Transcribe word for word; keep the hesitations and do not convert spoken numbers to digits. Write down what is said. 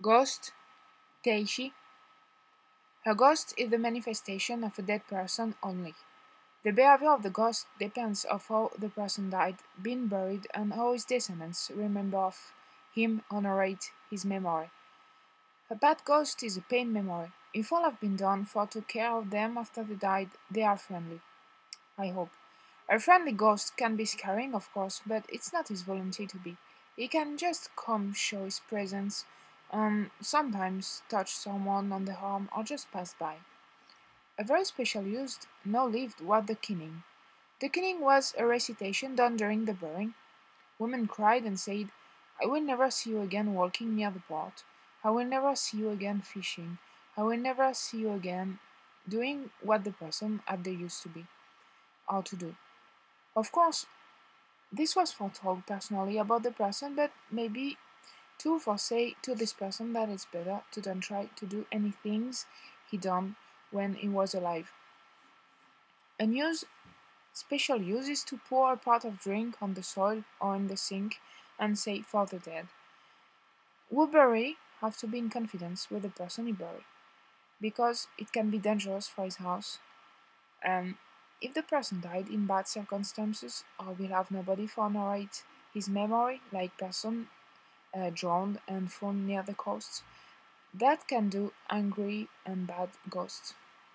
Ghost, Teishi. A ghost is the manifestation of a dead person only. The behavior of the ghost depends on how the person died, been buried, and how his descendants remember of him, honorate his memory. A bad ghost is a pain memory. If all have been done for to care of them after they died, they are friendly. I hope. A friendly ghost can be scaring, of course, but it's not his volunteer to be. He can just come show his presence, and sometimes touch someone on the arm or just pass by. A very special use now lived was the kinning. The kinning was a recitation done during the burying. Women cried and said, I will never see you again walking near the port. I will never see you again fishing. I will never see you again doing what the person had they used to be or to do. Of course, this was foretold personally about the person, but maybe too for say to this person that it's better to don't try to do any things he done when he was alive. A use special use is to pour a pot of drink on the soil or in the sink and say for the dead. Who bury have to be in confidence with the person he bury, because it can be dangerous for his house. And if the person died in bad circumstances or will have nobody for narrate his memory, like person uh, drowned and thrown near the coast, that can do angry and bad ghosts.